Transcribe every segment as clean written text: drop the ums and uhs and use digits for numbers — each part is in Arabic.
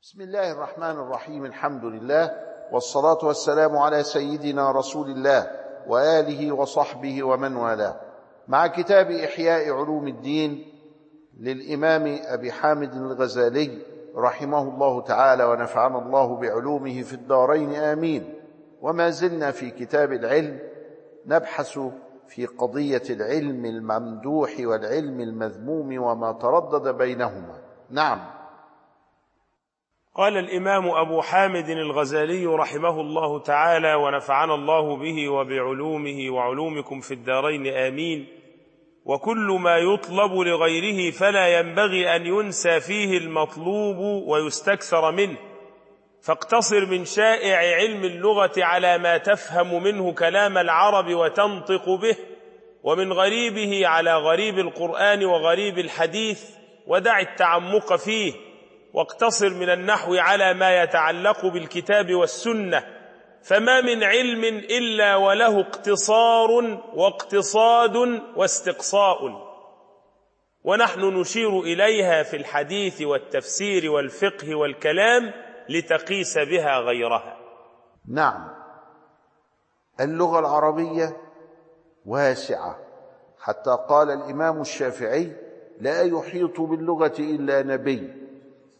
بسم الله الرحمن الرحيم. الحمد لله والصلاة والسلام على سيدنا رسول الله وآله وصحبه ومن والاه، مع كتاب إحياء علوم الدين للإمام أبي حامد الغزالي رحمه الله تعالى ونفعنا الله بعلومه في الدارين آمين. وما زلنا في كتاب العلم نبحث في قضية العلم الممدوح والعلم المذموم وما تردد بينهما. نعم. قال الإمام أبو حامد الغزالي رحمه الله تعالى ونفعنا الله به وبعلومه وعلومكم في الدارين آمين: وكل ما يطلب لغيره فلا ينبغي أن ينسى فيه المطلوب ويستكثر منه، فاقتصر من شائع علم اللغة على ما تفهم منه كلام العرب وتنطق به، ومن غريبه على غريب القرآن وغريب الحديث، ودع التعمق فيه، واقتصر من النحو على ما يتعلق بالكتاب والسنة، فما من علم إلا وله اقتصار واقتصاد واستقصاء، ونحن نشير إليها في الحديث والتفسير والفقه والكلام لتقيس بها غيرها. نعم، اللغة العربية واسعة، حتى قال الإمام الشافعي: لا يحيط باللغة إلا نبي.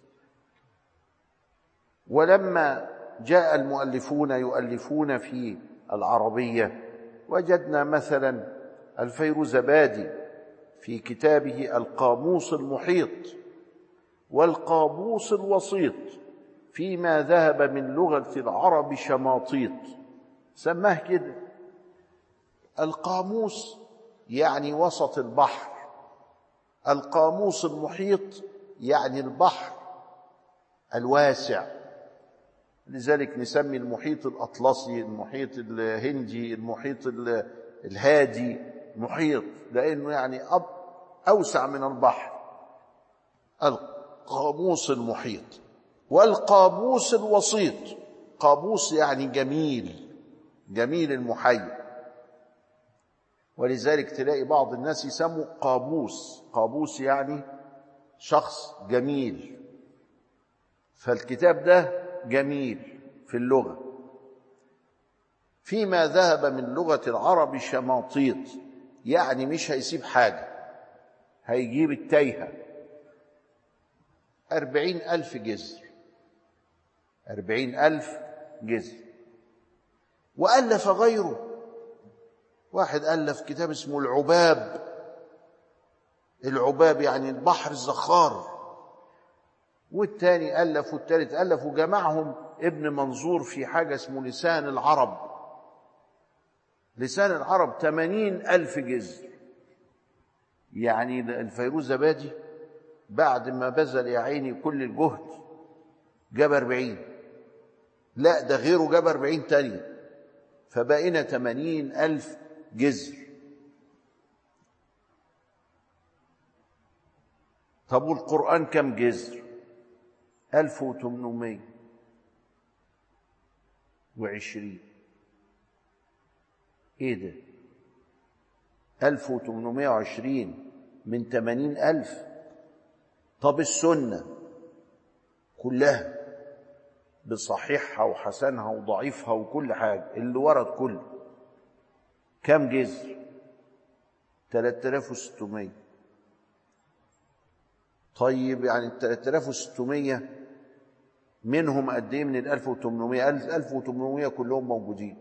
ولما جاء المؤلفون يؤلفون في العربية وجدنا مثلا الفيروزبادي في كتابه القاموس المحيط والقاموس الوسيط فيما ذهب من لغة العرب شماطيط، سماه كده. القاموس يعني وسط البحر، القاموس المحيط يعني البحر الواسع، لذلك نسمي المحيط الأطلسي، المحيط الهندي، المحيط الهادي محيط، لأنه يعني أوسع من البحر. القاموس المحيط. والقاموس الوسيط، قاموس يعني جميل، جميل المحيط، ولذلك تلاقي بعض الناس يسموا قاموس، قاموس يعني شخص جميل. فالكتاب ده جميل في اللغة. فيما ذهب من لغة العرب شماطيط، يعني مش هيسيب حاجة، هيجيب التايهة. 40,000 جزر، 40,000 جزر. وألف غيره، واحد ألف كتاب اسمه العباب، العباب يعني البحر الزخار، والتاني ألف، والتالت ألف، وجمعهم ابن منظور في حاجة اسمه لسان العرب. لسان العرب 80,000 جزر. يعني الفيروزبادي بعد ما بذل يا عيني كل الجهد جاب 40، لا ده غيره جاب 40 تاني، فبقينا 80,000 جزر. طب والقرآن كم جزر؟ 1820. ايه ده؟ 1820 من 80,000. طب السنة كلها بصحيحها وحسنها وضعيفها وكل حاجة اللي ورد كله كم جزر؟ 3600. طيب يعني 3600 منهم قد ايه من 1800؟ 1800 كلهم موجودين.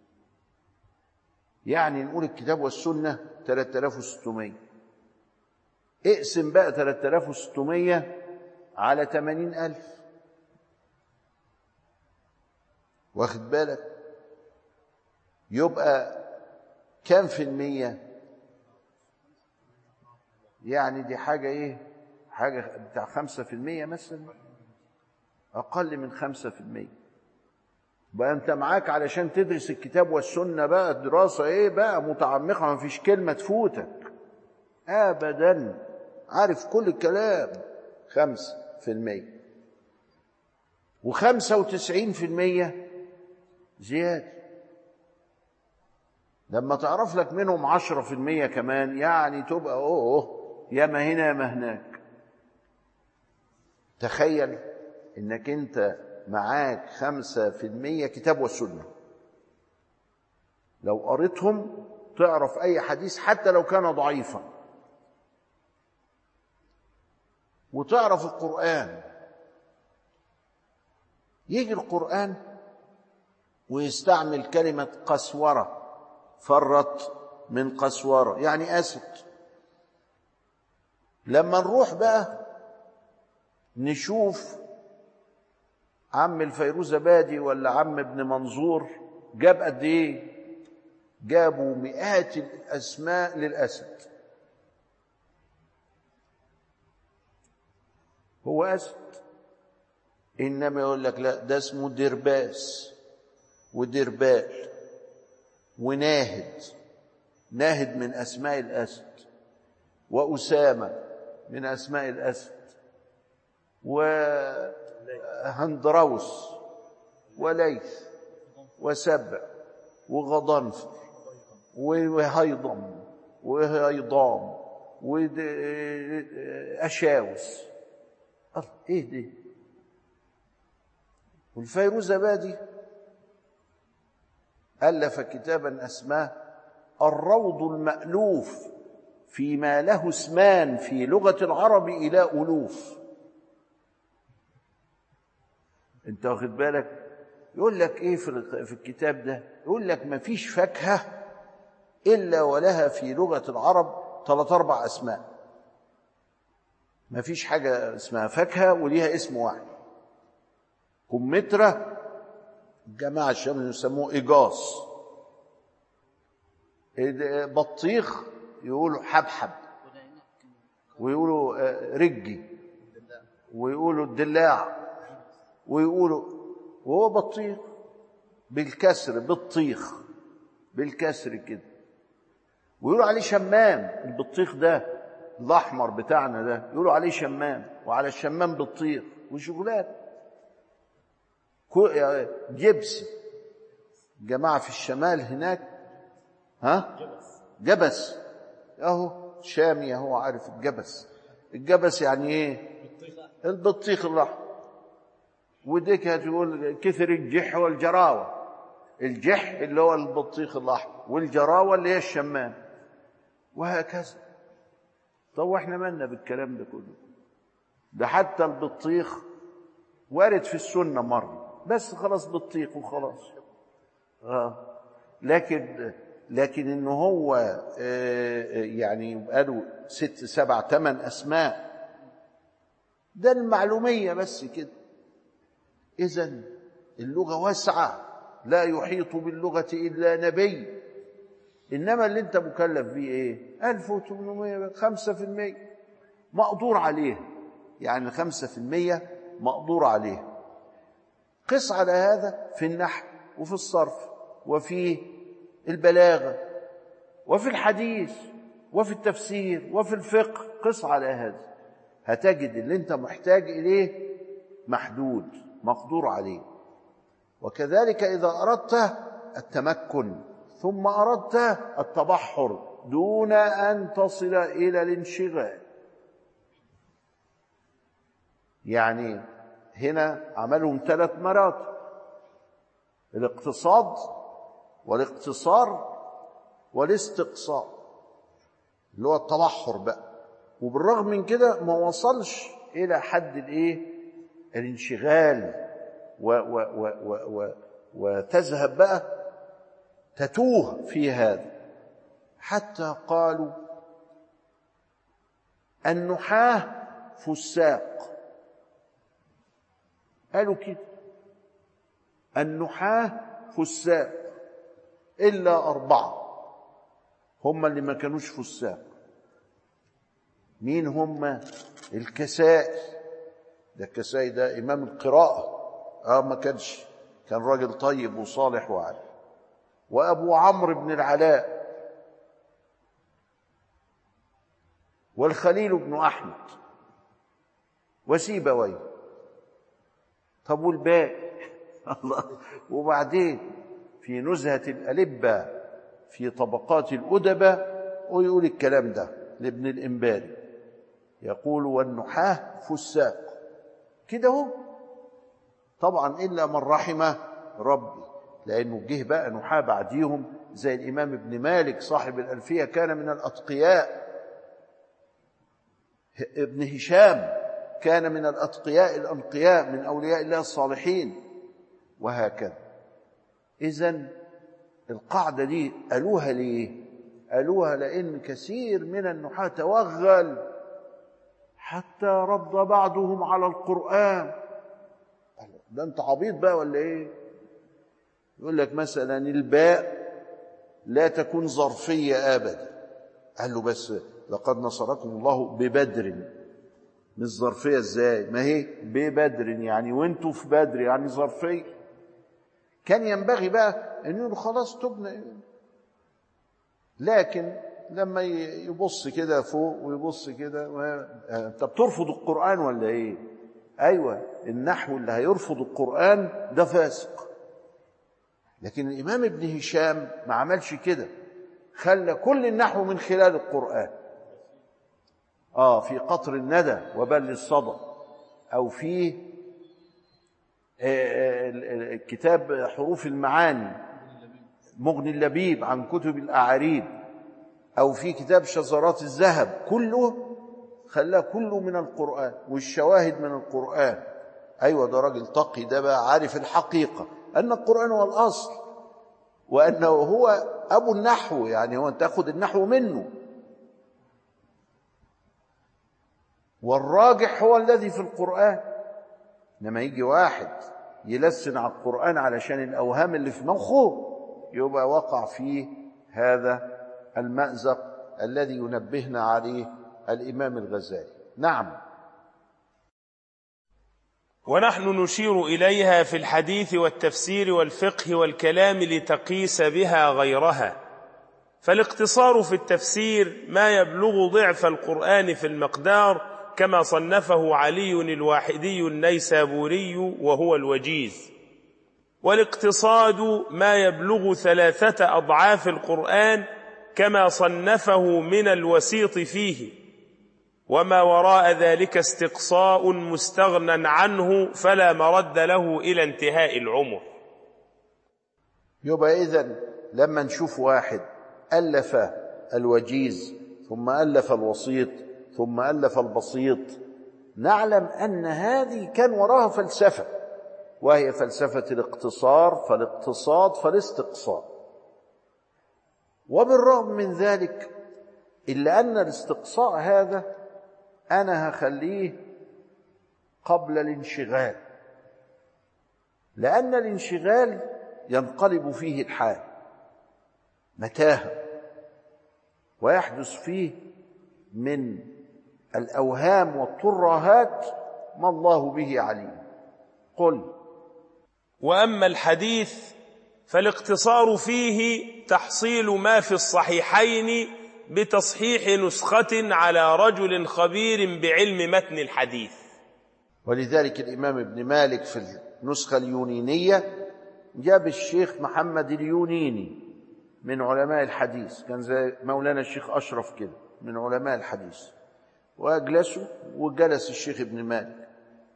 يعني نقول الكتاب والسنة 3600. اقسم بقى 3600 على 80,000، واخد بالك؟ يبقى كم في المية؟ يعني دي حاجة ايه؟ حاجة بتاع 5% مثلا، أقل من 5%. بقى أنت معاك علشان تدرس الكتاب والسنة بقى دراسة إيه بقى متعمقة، ما فيش كلمة تفوتك أبدا، عارف كل الكلام. 5%، و95% زيادة. لما تعرف لك منهم 10% كمان، يعني تبقى ياما هنا ياما هناك. تخيل إنك أنت معاك 5% كتاب والسنة، لو قريتهم تعرف أي حديث حتى لو كان ضعيفا، وتعرف القرآن. يجي القرآن ويستعمل كلمة قسورة، فرت من قسورة يعني أسد. لما نروح بقى نشوف عم الفيروزبادي ولا عم ابن منظور جاب قد ايه؟ جابوا مئات الأسماء للأسد. هو أسد، إنما يقول لك لا ده اسمه درباس ودربال وناهد، ناهد من أسماء الأسد، وأسامة من أسماء الأسد، وهندروس وليث وسبع وغضنفر وهيضم وهيضام وأشاوس. ايه دي؟ والفيروزبادي ألف كتابا اسماه الروض المألوف فيما له اسمان في لغة العرب إلى ألوف. انت واخد بالك؟ يقول لك ايه في الكتاب ده؟ يقول لك ما فيش فاكهة إلا ولها في لغة العرب 3-4 أسماء. ما فيش حاجة اسمها فاكهة وليها اسم واحد. كمثرى الجماعة الشام يسموه إيجاص، بطيخ يقولوا حبحب، ويقولوا رجي، ويقولوا الدلاع، ويقولوا وهو بطيخ بالكسر، بالطيخ بالكسر كده، ويقولوا عليه شمام. البطيخ ده الأحمر بتاعنا ده يقولوا عليه شمام، وعلى الشمام بطيخ وشوكولاتة. جبسي جماعة في الشمال هناك، جبس اهو شامي اهو، عارف الجبس؟ الجبس يعني ايه؟ البطيخ الأحمر. وديك هتقول كثر الجح والجراوة. الجح اللي هو البطيخ الأحمر، والجراوة اللي هي الشمام، وهكذا. طب احنا مالنا بالكلام ده كله؟ ده حتى البطيخ وارد في السنة مرة بس، خلاص بطيخ وخلاص. لكن انه هو يعني يبقى له 6 7 8 أسماء، ده المعلومية بس كده. إذن اللغة واسعة، لا يحيط باللغة إلا نبي. إنما اللي أنت مكلف بيه إيه؟ 1800، 5% مقدور عليه، يعني 5% مقدور عليه. قس على هذا في النحو وفي الصرف وفي البلاغة وفي الحديث وفي التفسير وفي الفقه. قس على هذا، هتجد اللي أنت محتاج إليه محدود مقدور عليه. وكذلك إذا أردت التمكن ثم أردت التبحر دون أن تصل إلى الانشغال. يعني هنا عملهم 3 مراتب: الاقتصاد والاقتصار والاستقصاء، اللي هو التبحر بقى. وبالرغم من كده ما وصلش إلى حد الانشغال وتذهب بقى تتوه في هذا. حتى قالوا النحاة فساق، قالوا كده النحاة فساق إلا 4 هم اللي ما كانوش فساق. مين هم؟ الكسائي. ده الكسائي ده إمام القراءة، ما كان راجل طيب وصالح وعالم. وأبو عمرو بن العلاء، والخليل بن أحمد، وسيبويه. طب والباقي؟ الله. وبعدين في نزهة الألبة في طبقات الأدبة ويقول الكلام ده لابن الإنباري، يقول والنحاة فساق كده هو. طبعا إلا من رحمه ربي، لأنه جه بقى نحاة بعديهم زي الإمام ابن مالك صاحب الألفية، كان من الأتقياء. ابن هشام كان من الأتقياء الأنقياء من أولياء الله الصالحين، وهكذا. إذن القاعدة دي قالوها ليه؟ قالوها لأن كثير من النحاة توغل حتى رد بعضهم على القرآن. ده أنت عبيط بقى ولا إيه؟ يقول لك مثلا الباء لا تكون ظرفية أبدا. قال له بس لقد نصركم الله ببدر. مش ظرفية ازاي؟ ما هي ببدر يعني وانتوا في بدر يعني ظرفية. كان ينبغي بقى ان يقولوا خلاص تبنى، لكن لما يبص كده فوق ويبص كده انت بترفض القرآن ولا ايه؟ ايوه، النحو اللي هيرفض القرآن ده فاسق. لكن الامام ابن هشام ما عملش كده، خلى كل النحو من خلال القرآن. في قطر الندى وبل الصدى، أو في كتاب حروف المعاني مغني اللبيب عن كتب الأعاريب، أو في كتاب شذرات الذهب، كله خلاه كله من القرآن والشواهد من القرآن. أيوة، ده راجل تقي، ده بقى عارف الحقيقة أن القرآن هو الأصل، وأنه هو أبو النحو، يعني هو تأخذ النحو منه، والراجح هو الذي في القرآن. لما يجي واحد يلسن على القرآن علشان الأوهام اللي في مخه، يبقى وقع فيه هذا المأزق الذي ينبهنا عليه الإمام الغزالي. نعم. ونحن نشير إليها في الحديث والتفسير والفقه والكلام لتقيس بها غيرها. فالاقتصار في التفسير ما يبلغ ضعف القرآن في المقدار، كما صنفه علي الواحدي النيسابوري وهو الوجيز. والاقتصاد ما يبلغ 3 أضعاف القرآن، كما صنفه من الوسيط فيه. وما وراء ذلك استقصاء مستغنى عنه، فلا مرد له إلى انتهاء العمر. يبقى إذن لما نشوف واحد ألف الوجيز ثم ألف الوسيط ثم ألف البسيط، نعلم أن هذه كان وراها فلسفة، وهي فلسفة الاقتصار فالاقتصاد فالاستقصاء. وبالرغم من ذلك، إلا أن الاستقصاء هذا أنا هخليه قبل الانشغال، لأن الانشغال ينقلب فيه الحال متاهة، ويحدث فيه من الأوهام والترهات ما الله به عليم. قل. وأما الحديث فالاقتصار فيه تحصيل ما في الصحيحين بتصحيح نسخة على رجل خبير بعلم متن الحديث. ولذلك الإمام ابن مالك في النسخة اليونينية جاب الشيخ محمد اليونيني من علماء الحديث، كان زي مولانا الشيخ أشرف كده من علماء الحديث، وأجلسوا وجلس الشيخ ابن مالك.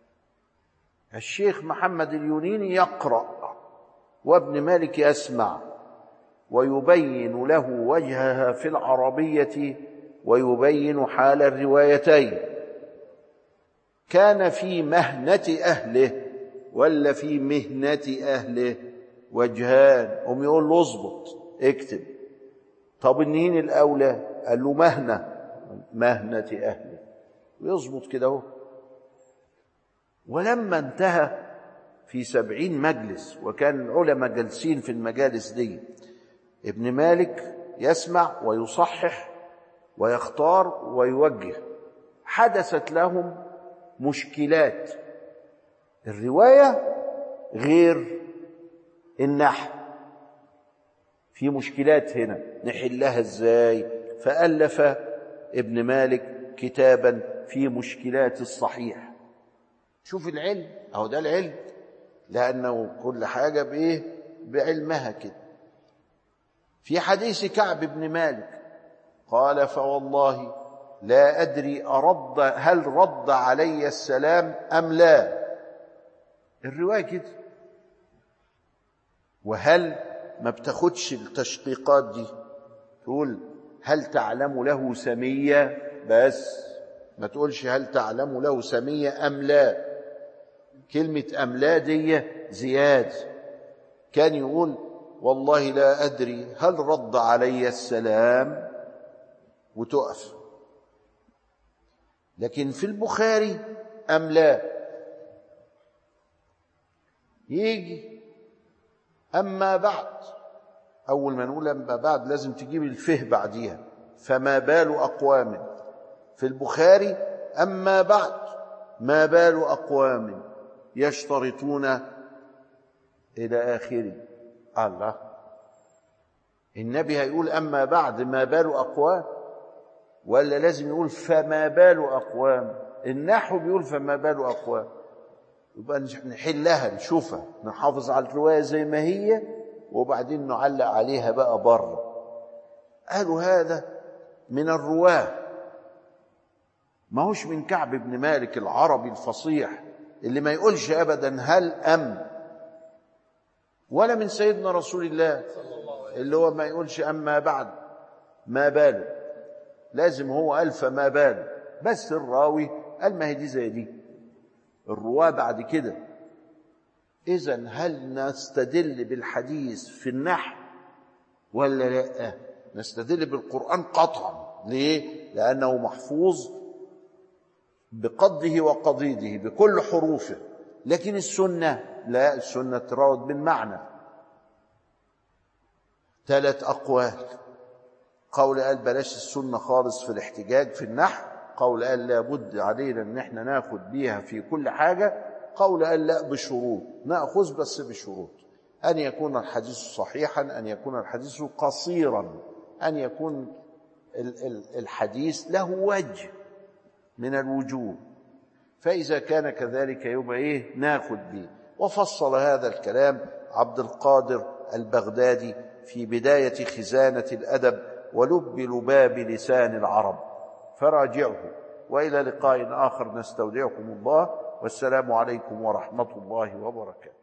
الشيخ محمد اليونيني يقرأ وابن مالك يسمع، ويبين له وجهها في العربية ويبين حال الروايتين. كان في مهنة أهله ولا في مهنة أهله وجهان، هم يقول له اضبط اكتب. طب النين الأولى؟ قال له مهنة أهله، ويضبط كده اهو. ولما انتهى في 70 مجلس، وكان العلماء جالسين في المجالس دي، ابن مالك يسمع ويصحح ويختار ويوجه، حدثت لهم مشكلات. الرواية غير النحو، في مشكلات هنا نحلها ازاي؟ فألف ابن مالك كتابا في مشكلات الصحيح. شوف العلم اهو، ده العلم، لأنه كل حاجة بإيه؟ بعلمها كده. في حديث كعب بن مالك قال: فوالله لا أدري هل رد علي السلام أم لا. الرواية كده. وهل ما بتاخدش التشقيقات دي، تقول هل تعلم له سمية بس، ما تقولش هل تعلم له سمية أم لا. كلمة أم لا دي زياد. كان يقول والله لا أدري هل رد علي السلام وتقف. لكن في البخاري أم لا، يجي أما بعد، أول ما نقول أما بعد لازم تجيب الفه بعديها، فما بال أقوام. في البخاري أما بعد ما بال أقوام يشترطون إلى آخره. الله، النبي هيقول أما بعد ما بال أقوام، ولا لازم يقول فما بال أقوام؟ النحو بيقول فما بال أقوام، يبقى نحلها نشوفها، نحافظ على الرواية زي ما هي وبعدين نعلق عليها بقى بره. قالوا هذا من الرواه، ما هوش من كعب بن مالك العربي الفصيح اللي ما يقولش أبدا هل أم، ولا من سيدنا رسول الله اللي هو ما يقولش أما بعد ما باله، لازم هو قال فما باله. بس الراوي قال ما هي دي زي دي، الرواه بعد كده. إذن هل نستدل بالحديث في النحو ولا لا؟ نستدل بالقرآن قطعا. ليه؟ لأنه محفوظ بقضه وقضيده بكل حروفه. لكن السنة لا، السنة تراود بالمعنى. 3 أقوال: قول قال بلاش السنة خالص في الاحتجاج في النحو، قول قال لابد علينا ان احنا ناخد بيها في كل حاجة، قول قال لا بشروط، نأخذ بس بشروط: أن يكون الحديث صحيحا، أن يكون الحديث قصيرا، أن يكون الحديث له وجه من الوجوه. فإذا كان كذلك يبقى ناخد به. وفصل هذا الكلام عبد القادر البغدادي في بداية خزانة الأدب ولب لباب لسان العرب، فراجعه. وإلى لقاء آخر نستودعكم الله، والسلام عليكم ورحمة الله وبركاته.